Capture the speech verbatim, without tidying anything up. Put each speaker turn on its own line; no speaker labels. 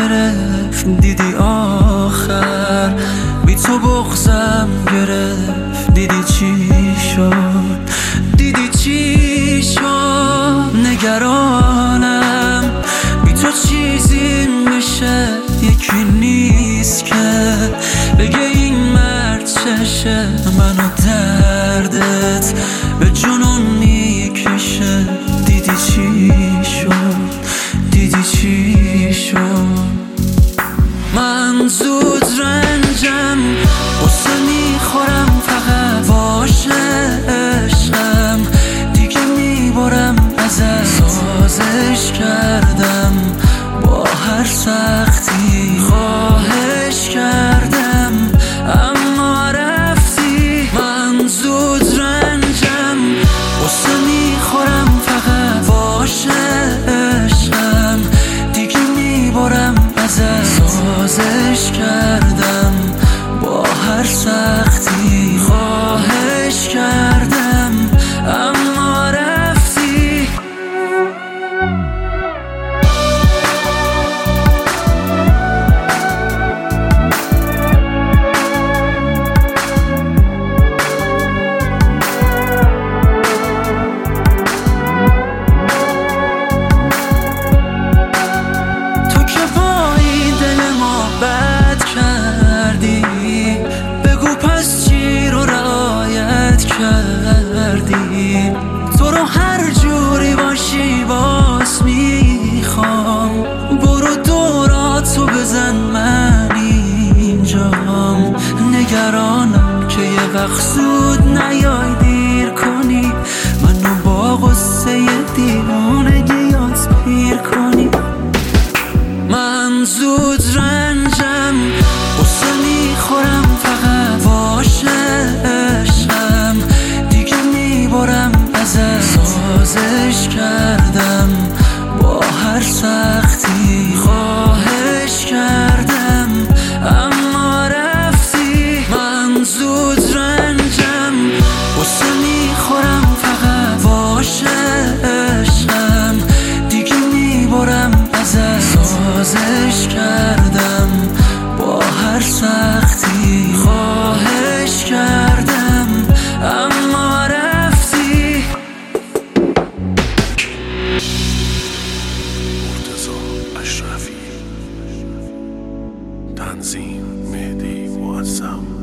گرفت، دیدی آخر بی تو بغضم گرفت. دیدی چی شد، دیدی چی شد. نگرانم بی تو چیزی میشه، یکی نیست که بگه این مرد چشه. منو دردت به جنون میکشه. دیدی چی شد، دیدی چی شد. من زود رنجم، قصه میخورم فقط باشه عشقم. دیگه میبرم ازت، سازش کردم با هر سختی. خواهش کردم اما رفتی. من زود رنجم، قصه میخورم فقط باشه عشقم. دیگه میبرم ازت، سازش کردم با هر سختی. خواهش کردم اما رفتی. تو که با این دل ما بد کردی، بگو پس چی رو رعایت کردی. تو رو هر جوری باشی باز میخوام. برو دوراتو بزن من اینجام. نگرانم که یه وقت زود نیای دیر کنی، منو با غصه دیوانگی یاد پیر کنی. من زود رنجم، قصه میخورم فقط باشه عشقم. دیگه میبرم ازت، سازش کردم با هر سختی. خواهش کردم اما رفتی. من زود رنجم، قصه میخورم فقط باشه عشقم. دیگه میبرم ازت، سازش کردم با هر سختی. خواهش کردم اما رفتی.
مرتضی اشرفی، تنظیم مهدی معظم.